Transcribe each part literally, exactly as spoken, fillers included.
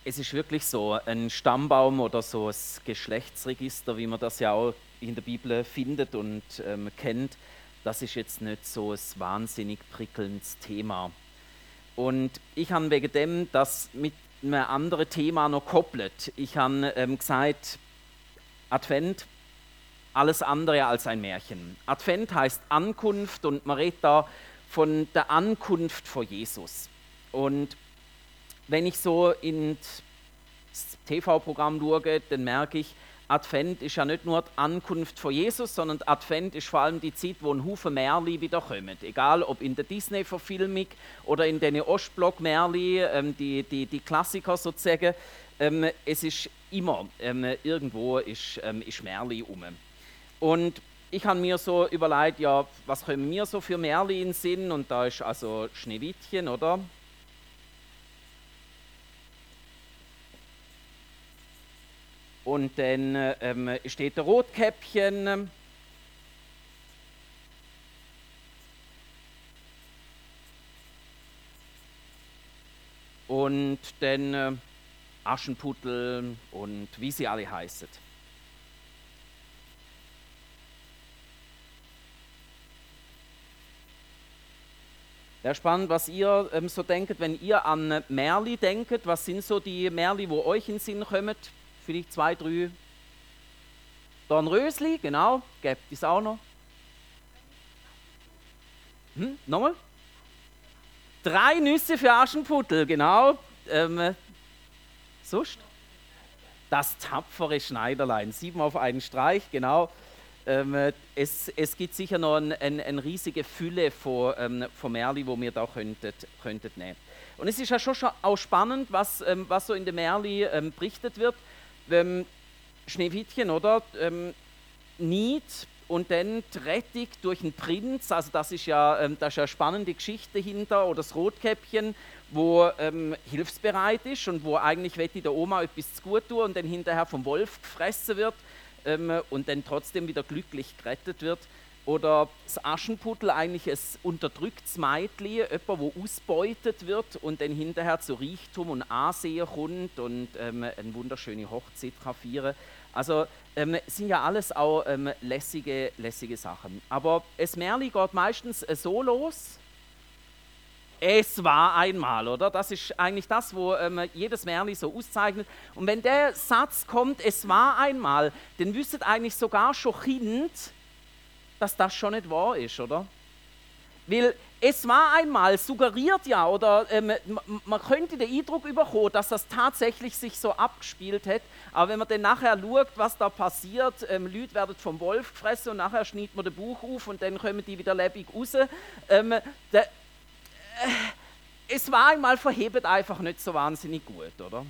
Es ist wirklich so, ein Stammbaum oder so das Geschlechtsregister, wie man das ja auch in der Bibel findet und ähm, kennt, das ist jetzt nicht so ein wahnsinnig prickelndes Thema. Und ich habe wegen dem das mit einem anderen Thema noch koppelt. Ich habe ähm, gesagt, Advent, alles andere als ein Märchen. Advent heißt Ankunft und man redet da von der Ankunft vor Jesus. Und wenn ich so in das T V-Programm schaue, dann merke ich, Advent ist ja nicht nur die Ankunft von Jesus, sondern Advent ist vor allem die Zeit, wo ein Haufen Märli wiederkommen. Egal ob in der Disney-Verfilmung oder in den Ostblock-Märli, ähm, die, die, die Klassiker sozusagen. Ähm, es ist immer, ähm, irgendwo ist, ähm, ist Märli rum. Und ich habe mir so überlegt, ja, was können wir so für Märli in den Sinn? Und da ist also Schneewittchen, oder? Und dann ähm, steht der Rotkäppchen. Und dann äh, Aschenputtel und wie sie alle heißen. Wäre spannend, was ihr ähm, so denkt, wenn ihr an Märli denkt. Was sind so die Märli, wo euch in den Sinn kommen? Vielleicht zwei, drei. Dornrösli, genau, gibt es auch noch. Hm, nochmal? Drei Nüsse für Aschenputtel, genau. Ähm, sonst? Das tapfere Schneiderlein, sieben auf einen Streich, genau. Ähm, es, es gibt sicher noch eine ein, ein riesige Fülle von, ähm, von Märli, wo wir da könntet, könntet nehmen. Und es ist ja schon, schon auch spannend, was, ähm, was so in der Märli ähm, berichtet wird. Ähm, Schneewittchen, oder? Ähm, Niet und dann die Rettung durch einen Prinz, also das ist ja, ähm, das ist ja eine spannende Geschichte hinter, oder das Rotkäppchen, wo ähm, hilfsbereit ist und wo eigentlich wette der Oma etwas zu gut tun und dann hinterher vom Wolf gefressen wird ähm, und dann trotzdem wieder glücklich gerettet wird. Oder das Aschenputtel, eigentlich ein unterdrücktes Mädchen, jemand, wo ausbeutet wird und dann hinterher zu Reichtum und Ansehen kommt und ähm, eine wunderschöne Hochzeit kann feiern. Also ähm, sind ja alles auch ähm, lässige, lässige Sachen. Aber es Märli geht meistens äh, so los. Es war einmal, oder? Das ist eigentlich das, wo ähm, jedes Märli so auszeichnet. Und wenn der Satz kommt, es war einmal, dann wüsstet eigentlich sogar schon Kind, dass das schon nicht wahr ist, oder? Weil es war einmal suggeriert ja, oder ähm, man könnte den Eindruck bekommen, dass das tatsächlich sich so abgespielt hat. Aber wenn man dann nachher schaut, was da passiert, ähm, Leute werden vom Wolf gefressen und nachher schneidet man das Buch auf und dann kommen die wieder lebendig raus. Ähm, der, äh, es war einmal verhebt einfach nicht so wahnsinnig gut, oder?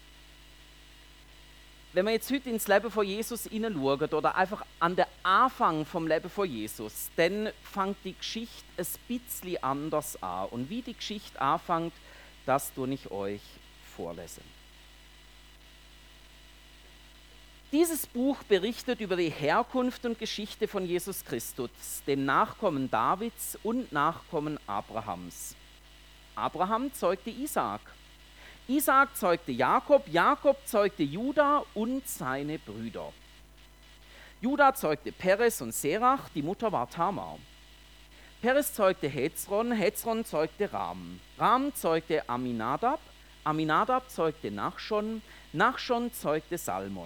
Wenn wir jetzt heute ins Leben von Jesus hineinschauen oder einfach an den Anfang vom Leben von Jesus, dann fängt die Geschichte ein bisschen anders an. Und wie die Geschichte anfängt, das tue ich euch vorlesen. Dieses Buch berichtet über die Herkunft und Geschichte von Jesus Christus, dem Nachkommen Davids und Nachkommen Abrahams. Abraham zeugte Isaak. Isaak zeugte Jakob, Jakob zeugte Juda und seine Brüder. Juda zeugte Peres und Serach, die Mutter war Tamar. Peres zeugte Hezron, Hezron zeugte Ram. Ram zeugte Aminadab, Aminadab zeugte Nachschon, Nachschon zeugte Salmon.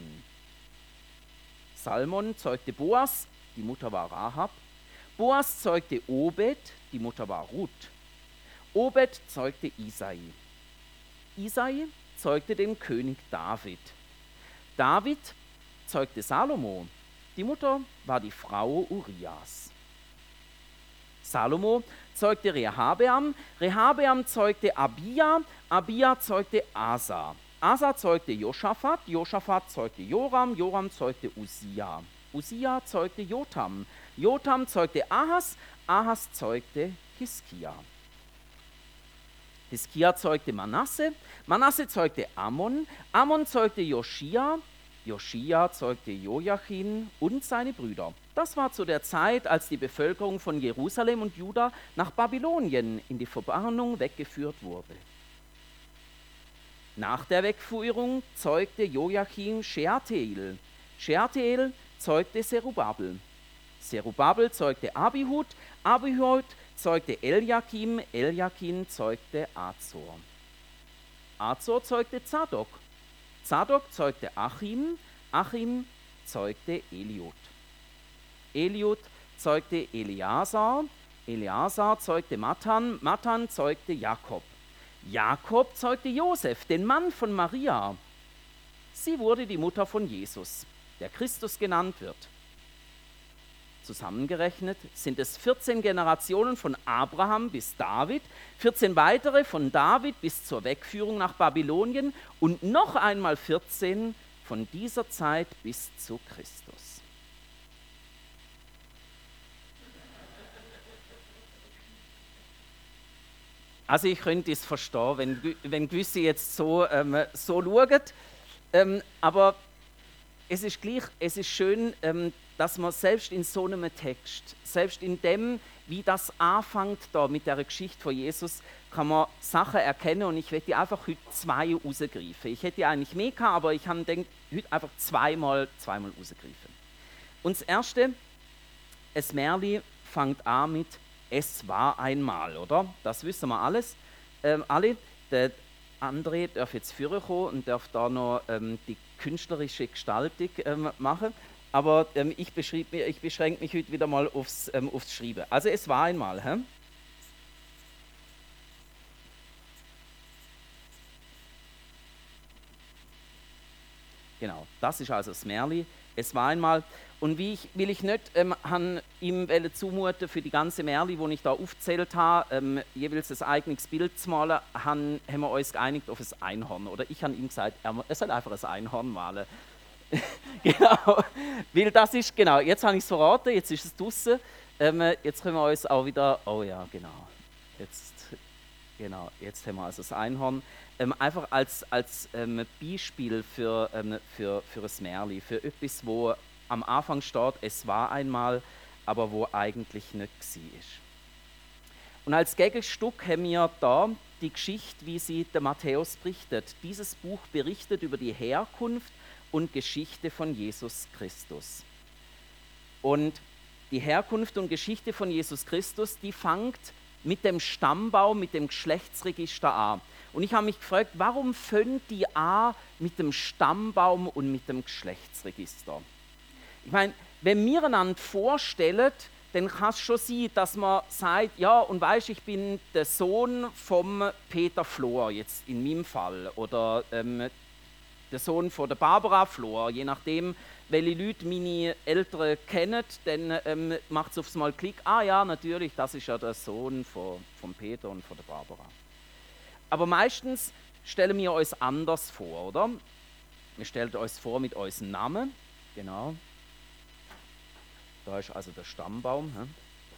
Salmon zeugte Boas, die Mutter war Rahab. Boas zeugte Obed, die Mutter war Ruth. Obed zeugte Isai. Isai zeugte den König David. David zeugte Salomo. Die Mutter war die Frau Urias. Salomo zeugte Rehabeam. Rehabeam zeugte Abia. Abia zeugte Asa. Asa zeugte Josaphat. Josaphat zeugte Joram. Joram zeugte Usia. Usia zeugte Jotam. Jotam zeugte Ahas. Ahas zeugte Hiskia. Hiskia zeugte Manasse, Manasse zeugte Ammon, Ammon zeugte Joschia, Joschia zeugte Joachim und seine Brüder. Das war zu der Zeit, als die Bevölkerung von Jerusalem und Juda nach Babylonien in die Verbannung weggeführt wurde. Nach der Wegführung zeugte Joachim Shealtiel. Shealtiel zeugte Zerubabel. Zerubabel zeugte Abihud. Abihud zeugte Eliakim. Eliakim zeugte Azor. Azor zeugte Zadok. Zadok zeugte Achim. Achim zeugte Eliud. Eliud zeugte Eleazar. Eleazar zeugte Matan. Matan zeugte Jakob. Jakob zeugte Josef, den Mann von Maria. Sie wurde die Mutter von Jesus, der Christus genannt wird. Zusammengerechnet sind es vierzehn Generationen von Abraham bis David, vierzehn weitere von David bis zur Wegführung nach Babylonien und noch einmal vierzehn von dieser Zeit bis zu Christus. Also ich könnte es verstehen, wenn, wenn gewisse jetzt so, ähm, so schauen, ähm, aber es ist gleich, es ist schön, ähm, dass man selbst in so einem Text, selbst in dem, wie das anfängt da mit der Geschichte von Jesus, kann man Sachen erkennen und ich werde einfach heute zwei rausgreifen. Ich hätte eigentlich mehr gehabt, aber ich habe gedacht, heute einfach zweimal, zweimal rausgreifen. Und das Erste, es Märli fängt an mit Es war einmal, oder? Das wissen wir alles. Ähm, alle, der André darf jetzt führen kommen und darf da noch ähm, die künstlerische Gestaltung ähm, machen. Aber ähm, ich, ich beschränke mich heute wieder mal aufs, ähm, aufs Schreiben. Also es war einmal. Hä? Genau, das ist also das Märli. Es war einmal. Und wie ich, will ich nicht ähm, han ihm zumuten für die ganze Märli, die ich da aufgezählt habe, ähm, jeweils ein eigenes Bild zu malen, han, haben wir uns geeinigt auf ein Einhorn. Oder ich habe ihm gesagt, er, er soll einfach ein Einhorn malen. Genau, weil das ist, genau, jetzt habe ich es verraten, jetzt ist es draußen. Ähm, jetzt können wir uns auch wieder, oh ja, genau, jetzt, genau, jetzt haben wir also das Einhorn. Ähm, einfach als, als ähm, Beispiel für, ähm, für, für ein Märli, für etwas, wo am Anfang steht, es war einmal, aber wo eigentlich nicht war. Und als Gegenstück haben wir da die Geschichte, wie sie der Matthäus berichtet. Dieses Buch berichtet über die Herkunft und Geschichte von Jesus Christus. Und die Herkunft und Geschichte von Jesus Christus, die fängt mit dem Stammbaum, mit dem Geschlechtsregister an. Und ich habe mich gefragt, warum fängt die an mit dem Stammbaum und mit dem Geschlechtsregister? Ich meine, wenn wir einander vorstellen, dann kann es schon sein, dass man sagt, ja, und weißt, ich bin der Sohn vom Peter Flor, jetzt in meinem Fall, oder ähm, der Sohn von der Barbara Flor, je nachdem, welche Leute meine Eltern kennen, dann ähm, macht es aufs Mal Klick, ah ja, natürlich, das ist ja der Sohn von, von Peter und von der Barbara. Aber meistens stellen wir uns anders vor, oder? Wir stellen uns vor mit unserem Namen, genau. Da ist also der Stammbaum. He?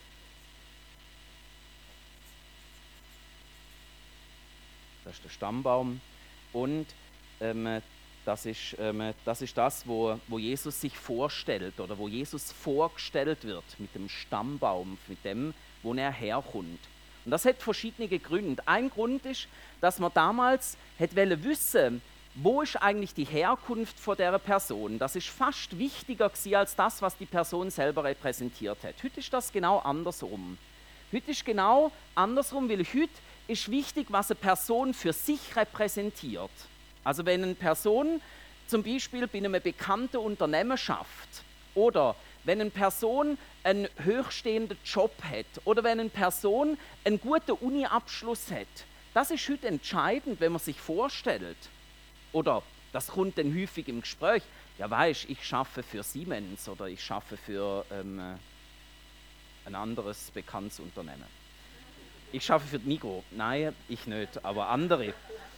Das ist der Stammbaum und ähm, das, ist, ähm, das ist das, wo, wo Jesus sich vorstellt oder wo Jesus vorgestellt wird mit dem Stammbaum, mit dem, wo er herkommt. Und das hat verschiedene Gründe. Ein Grund ist, dass man damals hätte wissen, wo ist eigentlich die Herkunft von der Person. Das ist fast wichtiger gewesen als das, was die Person selber repräsentiert hat. Heute ist das genau andersrum. Heute ist genau andersrum, weil heute ist wichtig, was eine Person für sich repräsentiert. Also wenn eine Person zum Beispiel bei einem bekannten Unternehmen schafft oder wenn eine Person einen hochstehenden Job hat oder wenn eine Person einen guten Uni-Abschluss hat, das ist heute entscheidend, wenn man sich vorstellt. Oder das kommt dann häufig im Gespräch, ja weißt, ich schaffe für Siemens oder ich schaffe für ähm, ein anderes bekanntes Unternehmen. Ich schaffe für die Migros. Nein, ich nicht, aber andere.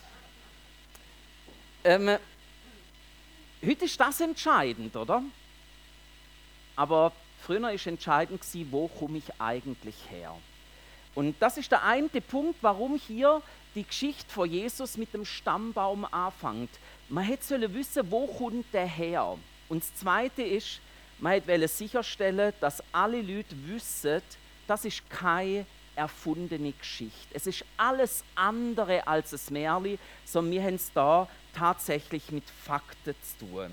Ähm, heute ist das entscheidend, oder? Aber früher war entscheidend, wo komme ich eigentlich her? Und das ist der eine Punkt, warum hier die Geschichte von Jesus mit dem Stammbaum anfängt. Man hätte wissen, wo kommt der her? Und das Zweite ist, man wollte sicherstellen, dass alle Leute wissen, das ist kein erfundene Geschichte. Es ist alles andere als ein Märchen, sondern wir haben es da tatsächlich mit Fakten zu tun.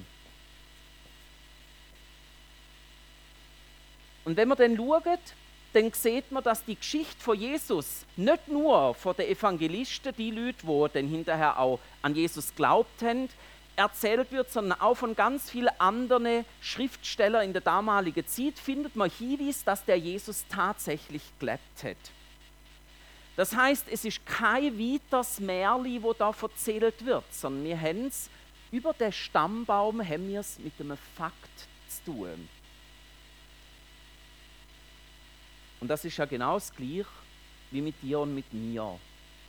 Und wenn man dann schaut, dann sieht man, dass die Geschichte von Jesus nicht nur von den Evangelisten, die Leute, die dann hinterher auch an Jesus glaubt haben, erzählt wird, sondern auch von ganz vielen anderen Schriftstellern in der damaligen Zeit findet man Hinweis, dass der Jesus tatsächlich gelebt hat. Das heißt, es ist kein weiteres Märchen, das da erzählt wird, sondern wir haben es über den Stammbaum haben wir es mit einem Fakt zu tun. Und das ist ja genau das Gleiche wie mit dir und mit mir.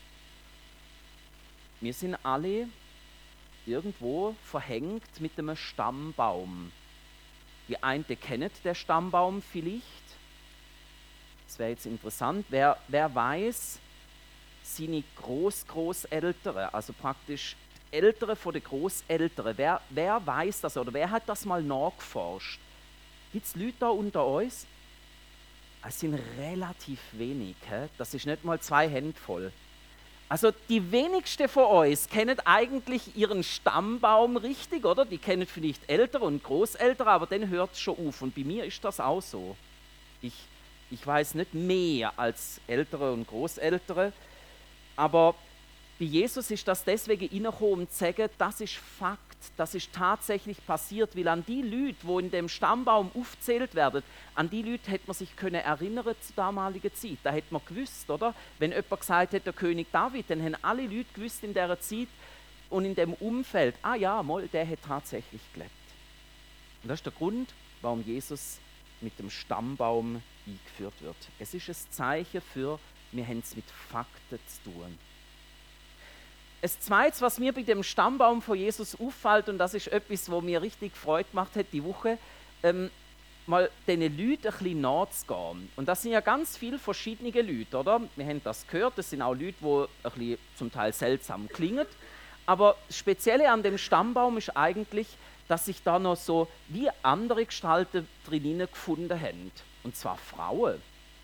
Wir sind alle irgendwo verhängt mit einem Stammbaum. Die einen kennen den Stammbaum vielleicht. Das wäre jetzt interessant. Wer, wer weiß, seine Groß-Großeltern, also praktisch die Eltern von den Großeltern, wer, wer weiß das oder wer hat das mal nachgeforscht? Gibt es Leute da unter uns? Es sind relativ wenig. He? Das ist nicht mal zwei Hände voll. Also die wenigsten von uns kennen eigentlich ihren Stammbaum richtig, oder? Die kennen vielleicht Eltern und Großeltern, aber dann hört es schon auf. Und bei mir ist das auch so. Ich, ich weiß nicht mehr als Ältere und Großeltere, aber bei Jesus ist das deswegen reingekommen, um zu sagen, das ist Fakt, das ist tatsächlich passiert, weil an die Leute, die in dem Stammbaum aufgezählt werden, an die Leute hätte man sich können erinnern zur damaligen Zeit. Da hätte man gewusst, oder? Wenn jemand gesagt hat, der König David, dann haben alle Leute gewusst in dieser Zeit und in dem Umfeld, ah ja, mal, der hat tatsächlich gelebt. Und das ist der Grund, warum Jesus mit dem Stammbaum eingeführt wird. Es ist ein Zeichen für, wir haben es mit Fakten zu tun. Das Zweite, was mir bei dem Stammbaum von Jesus auffällt, und das ist etwas, was mir richtig Freude gemacht hat die Woche, ähm, mal diesen Leuten ein bisschen nachzugehen. Und das sind ja ganz viele verschiedene Leute, oder? Wir haben das gehört, das sind auch Leute, die ein bisschen zum Teil seltsam klingen. Aber das Spezielle an dem Stammbaum ist eigentlich, dass sich da noch so wie andere Gestalten drinnen gefunden haben. Und zwar Frauen.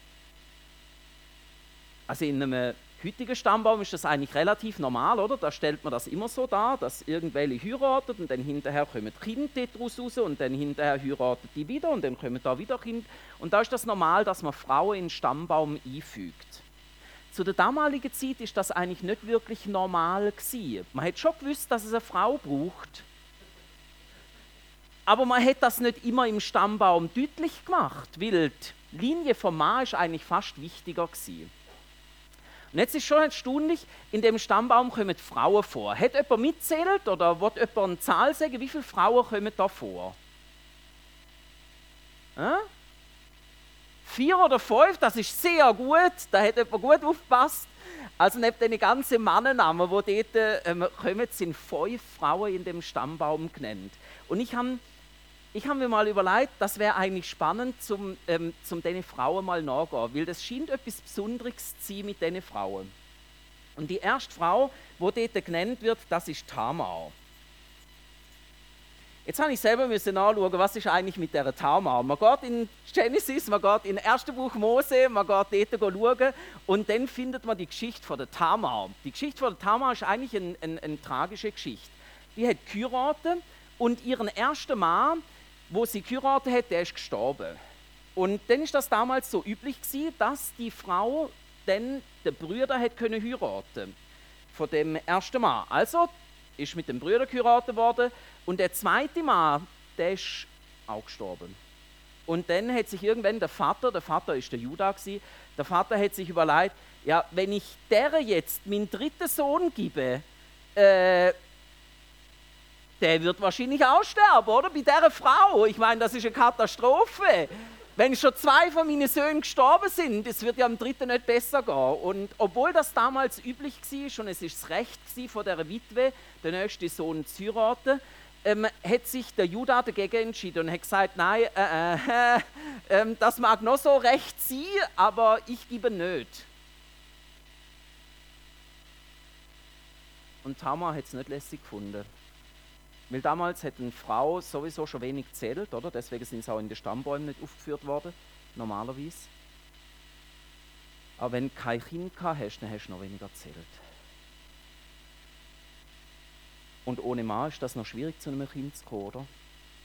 Also in einem heutigen Stammbaum ist das eigentlich relativ normal, oder? Da stellt man das immer so dar, dass irgendwelche heiraten und dann hinterher kommen Kinder daraus raus und dann hinterher heiraten die wieder und dann kommen da wieder Kinder. Und da ist das normal, dass man Frauen in den Stammbaum einfügt. Zu der damaligen Zeit ist das eigentlich nicht wirklich normal gewesen. Man hat schon gewusst, dass es eine Frau braucht. Aber man hat das nicht immer im Stammbaum deutlich gemacht, weil die Linie vom Mann ist eigentlich fast wichtiger gewesen. Und jetzt ist schon erstaunlich, in dem Stammbaum kommen Frauen vor. Hat jemand mitzählt oder will jemand eine Zahl sagen, wie viele Frauen kommen da vor? Äh? Vier oder fünf, das ist sehr gut, da hat jemand gut aufgepasst. Also neben den ganzen Mannennamen, die dort ähm, kommen, sind fünf Frauen in dem Stammbaum genannt. Und ich habe Ich habe mir mal überlegt, das wäre eigentlich spannend, zum, ähm, zum diesen Frauen mal nachzugehen, weil das scheint etwas Besonderes zu sein mit diesen Frauen. Und die erste Frau, die dort genannt wird, das ist Tamar. Jetzt habe ich selber müssen nachschauen, was ist eigentlich mit dieser Tamar. Man geht in Genesis, man geht in ersten Buch Mose, man geht dort schauen und dann findet man die Geschichte von der Tamar. Die Geschichte von der Tamar ist eigentlich eine, eine, eine tragische Geschichte. Die hat geheiratet und ihren ersten Mann, wo sie geheiratet hat, der ist gestorben. Und dann ist das damals so üblich gewesen, dass die Frau dann den Brüder hat können heiraten von dem ersten Mann. Also ist mit dem Brüder geheiratet worden und der zweite Mann, der ist auch gestorben. Und dann hat sich irgendwann der Vater, der Vater ist der Judah gewesen, der Vater hat sich überlegt, ja, wenn ich der jetzt meinen dritten Sohn gebe, äh, der wird wahrscheinlich auch sterben, oder? Bei dieser Frau. Ich meine, das ist eine Katastrophe. Wenn schon zwei von meinen Söhnen gestorben sind, es wird ja am dritten nicht besser gehen. Und obwohl das damals üblich war und es ist das Recht von dieser Witwe, den nächsten Sohn zu heiraten, ähm, hat sich der Judah dagegen entschieden und hat gesagt, nein, äh, äh, äh, das mag noch so recht sein, aber ich gebe nicht. Und Tamar hat es nicht lässig gefunden. Weil damals hat eine Frau sowieso schon wenig gezählt, oder? Deswegen sind sie auch in den Stammbäumen nicht aufgeführt worden, normalerweise. Aber wenn du kein Kind gehabt hast, dann hast du noch weniger gezählt. Und ohne Mann ist das noch schwierig, zu einem Kind zu kommen, oder?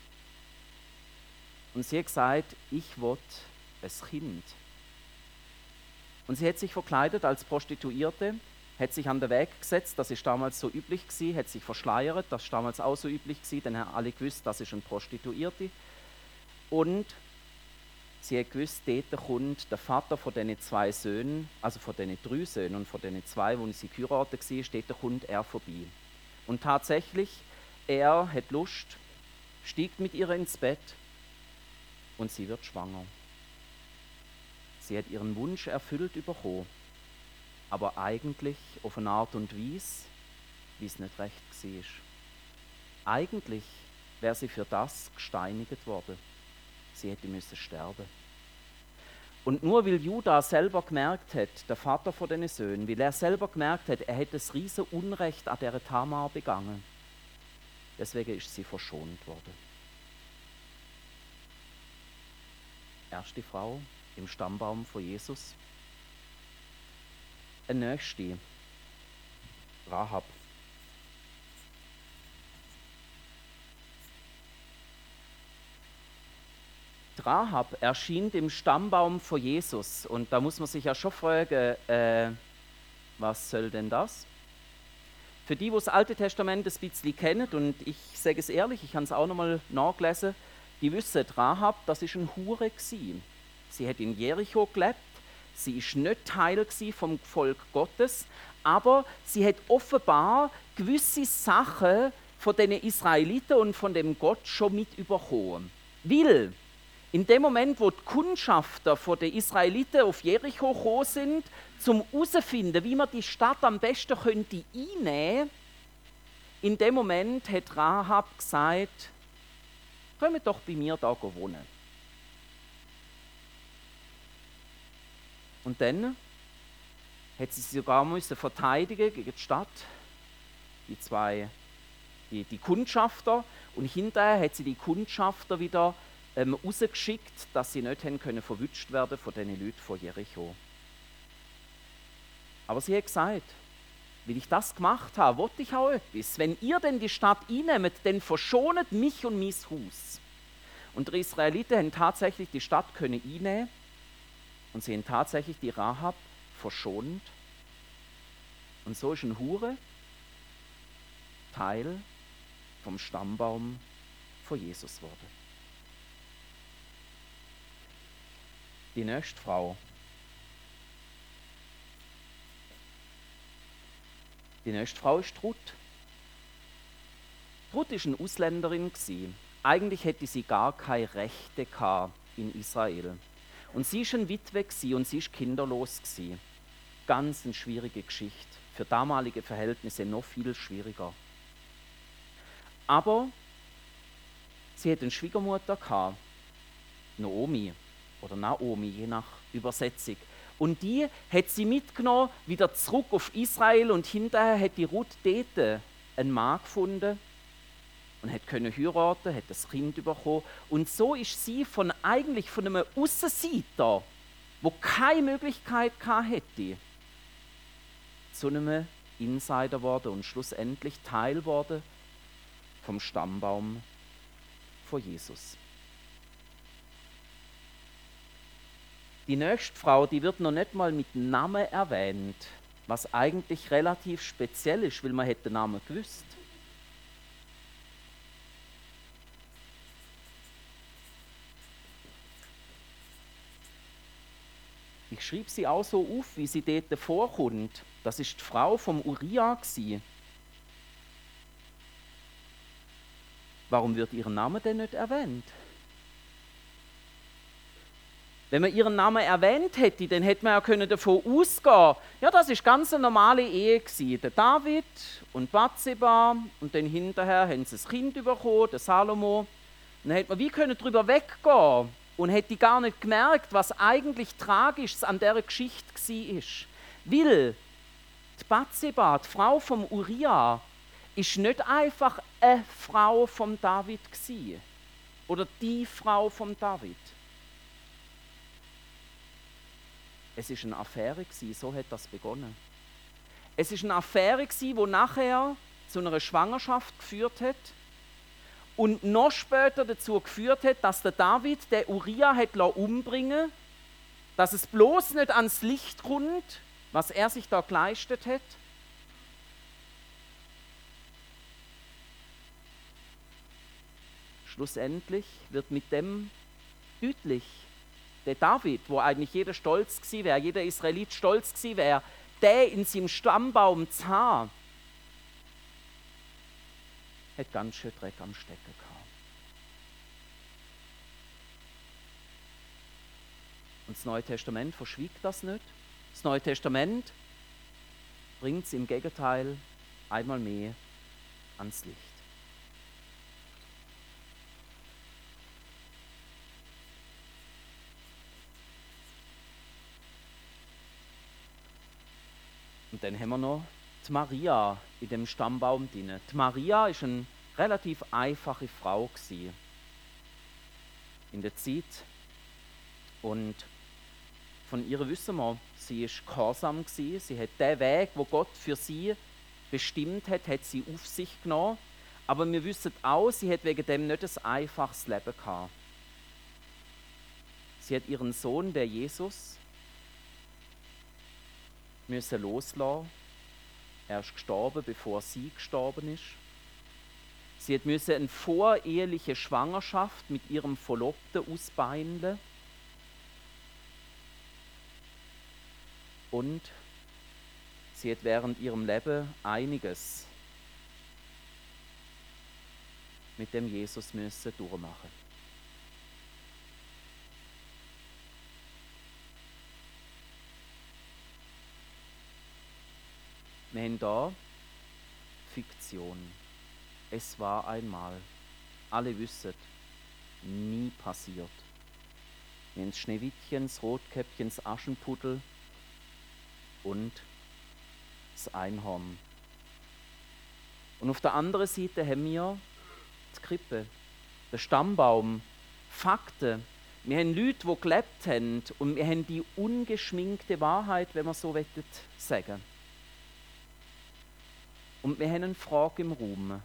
Und sie hat gesagt, ich will ein Kind. Und sie hat sich verkleidet als Prostituierte, hat sich an den Weg gesetzt, das ist damals so üblich gewesen, hat sich verschleiert, das ist damals auch so üblich gewesen, dann haben alle gewusst, das ist eine Prostituierte. Und sie hat gewusst, dort kommt der Vater von diesen zwei Söhnen, also von diesen drei Söhnen und von diesen zwei, wo sie geheiratet war, dort kommt er vorbei. Und tatsächlich, er hat Lust, stiegt mit ihr ins Bett und sie wird schwanger. Sie hat ihren Wunsch erfüllt bekommen, aber eigentlich auf eine Art und Weise, wie es nicht recht war. Eigentlich wäre sie für das gesteinigt worden. Sie hätte müssen sterben. Und nur weil Judah selber gemerkt hat, der Vater von den Söhnen, weil er selber gemerkt hat, er hätte das riesen Unrecht an der Tamar begangen, deswegen ist sie verschont worden. Erste Frau im Stammbaum von Jesus. Eine nächste, Rahab. Rahab erschien im Stammbaum von Jesus. Und da muss man sich ja schon fragen, äh, was soll denn das? Für die, die das Alte Testament ein bisschen kennen, und ich sage es ehrlich, ich habe es auch nochmal nachgelesen, die wissen, Rahab, das ist eine Hure gewesen. Sie hat in Jericho gelebt, sie ist nicht Teil vom Volk Gottes, aber sie hat offenbar gewisse Sachen von den Israeliten und von dem Gott schon mit überkommen. Weil in dem Moment, wo die Kundschafter von den Israeliten auf Jericho gekommen sind, zum herauszufinden, wie man die Stadt am besten könnte einnehmen, in dem Moment hat Rahab gesagt, kommt doch bei mir da wohnen. Und dann hat sie sich sogar müssen verteidigen gegen die Stadt, die zwei, die, die Kundschafter, und hinterher hat sie die Kundschafter wieder ähm, rausgeschickt, dass sie nicht haben können verwünscht werden von den Leuten von Jericho. Aber sie hat gesagt, weil ich das gemacht habe, wollte ich auch etwas. Wenn ihr denn die Stadt einnehmt, dann verschonet mich und mein Haus. Und die Israeliten haben tatsächlich die Stadt können einnehmen und sie haben tatsächlich die Rahab verschont. Und so ist ein Hure Teil vom Stammbaum von Jesus geworden. Die nächste Frau. Die nächste Frau ist Ruth. Ruth war eine Ausländerin. Eigentlich hätte sie gar keine Rechte in Israel. Und sie war eine Witwe und sie war kinderlos. Ganz eine schwierige Geschichte. Für damalige Verhältnisse noch viel schwieriger. Aber sie hatte eine Schwiegermutter, Naomi oder Naomi, je nach Übersetzung. Und die hat sie mitgenommen, wieder zurück auf Israel, und hinterher hat die Ruth dort einen Mann gefunden und hat können heiraten, hat das Kind bekommen. Und so ist sie von eigentlich von einem Aussenseiter, wo keine Möglichkeit hätte, zu einem Insider geworden und schlussendlich Teil geworden vom Stammbaum von Jesus. Die nächste Frau, die wird noch nicht mal mit Namen erwähnt, was eigentlich relativ speziell ist, weil man hätte den Namen gewusst. Ich schrieb sie auch so auf, wie sie dort vorkommt. Das ist die Frau vom Uriah gsi. Warum wird ihr Name denn nicht erwähnt? Wenn man ihren Namen erwähnt hätte, dann hätte man ja können davon ausgehen, ja, das ist ganz eine normale Ehe gewesen. Der David und Bathseba, und dann hinterher haben sie ein Kind bekommen, der Salomo. Und dann hätte man wie können drüber weggehen und hätte gar nicht gemerkt, was eigentlich Tragisches an dieser Geschichte war. Weil die Bathseba, die Frau vom Uriah, ist nicht einfach eine Frau vom David gewesen, oder die Frau vom David. Es ist eine Affäre gewesen, so hat das begonnen. Es ist eine Affäre gewesen, die nachher zu einer Schwangerschaft geführt hat und noch später dazu geführt hat, dass der David den Uria hat umbringen lassen, dass es bloß nicht ans Licht kommt, was er sich da geleistet hat. Schlussendlich wird mit dem deutlich, der David, wo eigentlich jeder stolz gewesen wäre, jeder Israelit stolz gewesen wäre, der in seinem Stammbaum zu haben, hat ganz schön Dreck am Stecken gehabt. Und das Neue Testament verschwiegt das nicht. Das Neue Testament bringt es im Gegenteil einmal mehr ans Licht. Und dann haben wir noch die Maria in dem Stammbaum drin. Die Maria ist eine relativ einfache Frau gewesen in der Zeit. Und von ihr wissen wir, sie ist gehorsam gewesen. Sie hat den Weg, wo Gott für sie bestimmt hat, hat sie auf sich genommen. Aber wir wissen auch, sie hat wegen dem nicht ein einfaches Leben gehabt. Sie hat ihren Sohn, der Jesus, müssen loslassen. Er ist gestorben, bevor sie gestorben ist. Sie hat müssen eine voreheliche Schwangerschaft mit ihrem Verlobten ausbeinen. Und sie hat während ihrem Leben einiges mit dem Jesus müssen durchmachen. Wir haben hier Fiktion. Es war einmal. Alle wissen, nie passiert. Wir haben das Schneewittchen, das Rotkäppchen, das Aschenputtel und das Einhorn. Und auf der anderen Seite haben wir die Krippe, den Stammbaum, Fakten. Wir haben Leute, die gelebt haben und wir haben die ungeschminkte Wahrheit, wenn man so sagen will. Und wir haben eine Frage im Raum.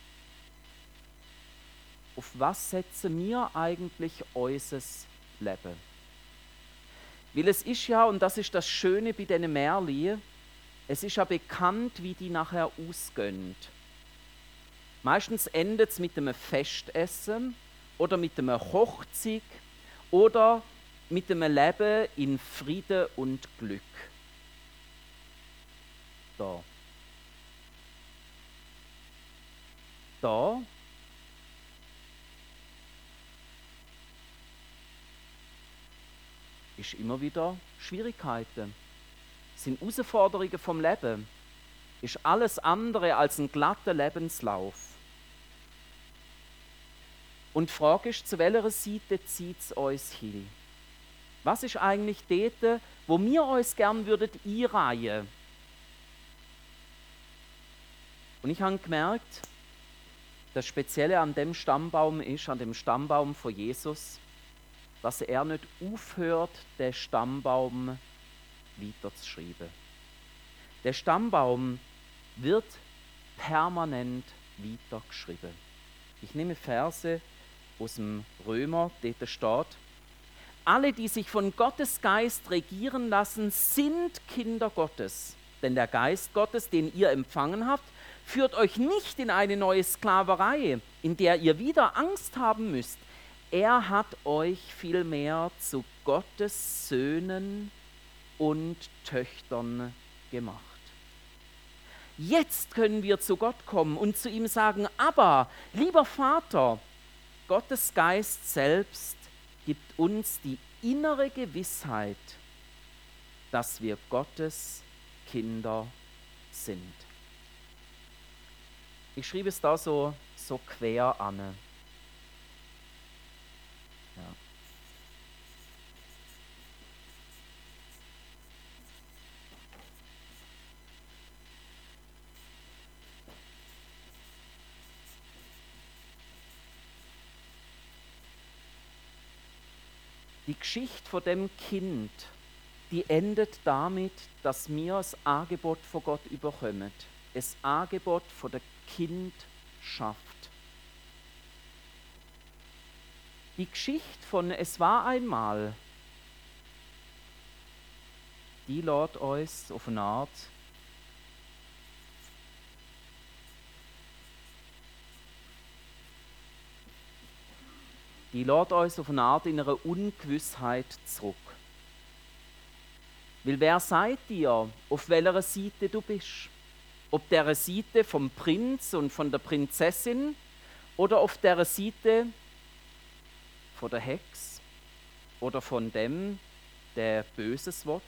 Auf was setzen wir eigentlich unser Leben? Weil es ist ja, und das ist das Schöne bei diesen Märchen, es ist ja bekannt, wie die nachher ausgehen. Meistens endet es mit einem Festessen oder mit einem Hochzeit oder mit einem Leben in Frieden und Glück. Da. Da ist immer wieder Schwierigkeiten, sind Herausforderungen vom Leben, ist alles andere als ein glatter Lebenslauf. Und die Frage ist, zu welcher Seite zieht es uns hin? Was ist eigentlich dort, wo wir uns gern würden einreihen? Und ich habe gemerkt, das Spezielle an dem Stammbaum ist, an dem Stammbaum von Jesus, dass er nicht aufhört, den Stammbaum weiterzuschreiben. Der Stammbaum wird permanent weitergeschrieben. Ich nehme Verse aus dem Römer, dort steht: Alle, die sich von Gottes Geist regieren lassen, sind Kinder Gottes. Denn der Geist Gottes, den ihr empfangen habt, führt euch nicht in eine neue Sklaverei, in der ihr wieder Angst haben müsst. Er hat euch vielmehr zu Gottes Söhnen und Töchtern gemacht. Jetzt können wir zu Gott kommen und zu ihm sagen: Aber, lieber Vater, Gottes Geist selbst gibt uns die innere Gewissheit, dass wir Gottes Kinder sind. Ich schriebe es da so, so quer an. Ja. Die Geschichte von dem Kind die endet damit, dass wir das Angebot von Gott überkommen. Das Angebot von der Kindschaft. Die Geschichte von Es war einmal, die lässt uns auf eine Art die lässt uns auf eine Art in einer Ungewissheit zurück. Weil wer sagt dir, auf welcher Seite du bist? Ob der Seite vom Prinz und von der Prinzessin oder auf der Seite von der Hex oder von dem, der Böses will?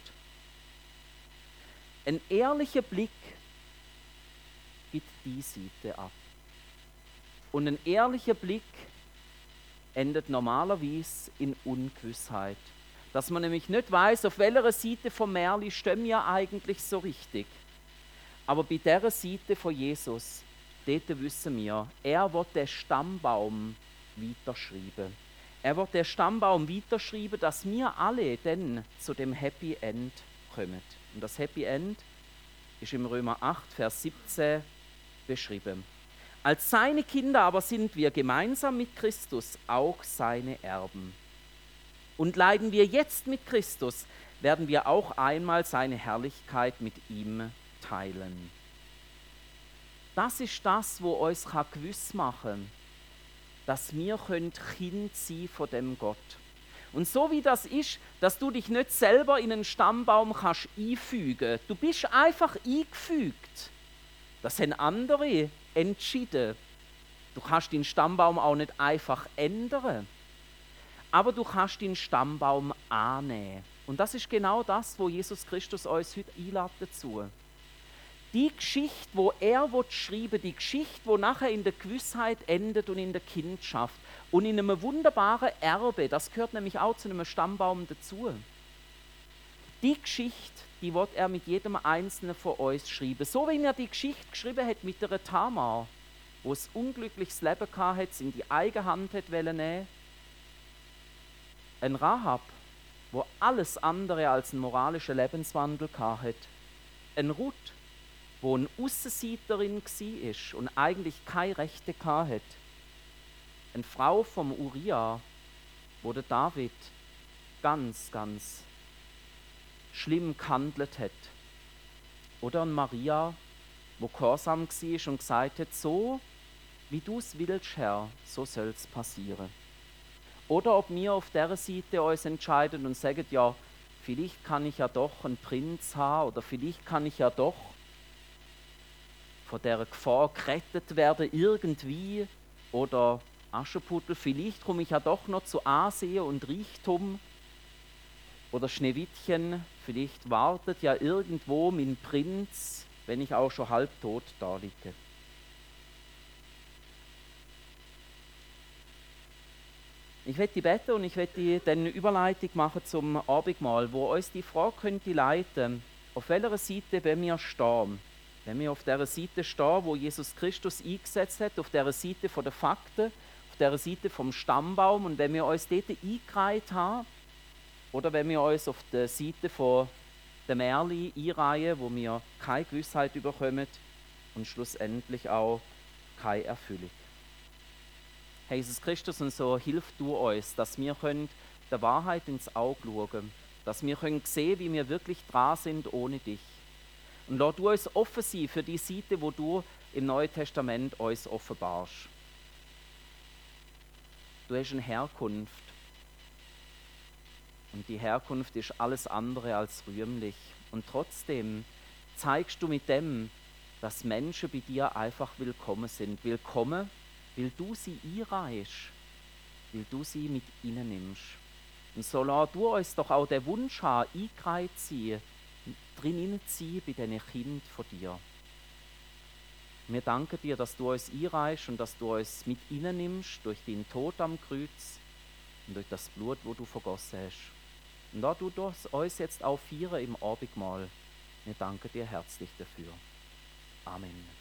Ein ehrlicher Blick gibt die Seite ab. Und ein ehrlicher Blick endet normalerweise in Ungewissheit. Dass man nämlich nicht weiß, auf welcher Seite vom Märli stehen wir eigentlich so richtig. Aber bei dieser Seite von Jesus, dort wissen wir, er wird den Stammbaum weiterschreiben. Er wird den Stammbaum weiterschreiben, dass wir alle dann zu dem Happy End kommen. Und das Happy End ist im Römer acht, Vers siebzehn beschrieben. Als seine Kinder aber sind wir gemeinsam mit Christus auch seine Erben. Und leiden wir jetzt mit Christus, werden wir auch einmal seine Herrlichkeit mit ihm teilen. Das ist das, wo uns gewiss machen kann, dass wir Kind sein von dem Gott. Und so wie das ist, dass du dich nicht selber in einen Stammbaum kannst einfügen. Du bist einfach eingefügt. Das haben andere entschieden. Du kannst den Stammbaum auch nicht einfach ändern. Aber du kannst den Stammbaum annehmen. Und das ist genau das, wo Jesus Christus uns heute einlädt dazu. Die Geschichte, wo er schreiben will, die Geschichte, wo nachher in der Gewissheit endet und in der Kindschaft und in einem wunderbaren Erbe, das gehört nämlich auch zu einem Stammbaum dazu. Die Geschichte, die wird er mit jedem Einzelnen von uns schreiben. So wie er die Geschichte geschrieben hat mit der Tamar, wo es unglückliches Leben hatte, es in die eigene Hand hat nehmen. Ein Rahab, wo alles andere als einen moralischen Lebenswandel hatte. Ein Ruth, wo eine Aussenseiterin war und eigentlich keine Rechte hatte. Eine Frau vom Uriah, wo der David ganz, ganz schlimm gehandelt hat. Oder eine Maria, wo gehorsam war und gesagt hat, so wie du es willst, Herr, so soll es passieren. Oder ob wir auf der Seite uns entscheiden und sagen, ja, vielleicht kann ich ja doch einen Prinz haben oder vielleicht kann ich ja doch von der Gefahr gerettet werden irgendwie oder Aschenputtel, vielleicht komme ich ja doch noch zu Ansehen und Reichtum oder Schneewittchen, vielleicht wartet ja irgendwo mein Prinz, wenn ich auch schon halbtot da liege. Ich werde beten und ich werde dann eine Überleitung machen zum Abendmahl, wo uns die Frage könnte leiten, auf welcher Seite wenn wir stehen. Wenn wir auf der Seite stehen, wo Jesus Christus eingesetzt hat, auf der Seite von der Fakten, auf der Seite vom Stammbaum und wenn wir uns dort eingereiht haben, oder wenn wir uns auf der Seite von der Märli einreihen, wo wir keine Gewissheit überkommen und schlussendlich auch keine Erfüllung. Herr Jesus Christus, und so hilf du uns, dass wir können der Wahrheit ins Auge schauen, dass wir können sehen, wie wir wirklich dran sind ohne dich. Und lass du uns offen sein für die Seite, wo du im Neuen Testament uns offenbarst. Du hast eine Herkunft. Und die Herkunft ist alles andere als rühmlich. Und trotzdem zeigst du mit dem, dass Menschen bei dir einfach willkommen sind. Willkommen, weil du sie einreihst, weil du sie mit ihnen nimmst. Und so lass du uns doch auch den Wunsch haben, eingereiht sein, drinnen sein bei diesen Kindern von dir. Wir danken dir, dass du uns einreihst und dass du uns mit ihnen nimmst durch deinen Tod am Kreuz und durch das Blut, wo du vergossen hast. Und da du uns jetzt auch feiern im Abendmahl, wir danken dir herzlich dafür. Amen.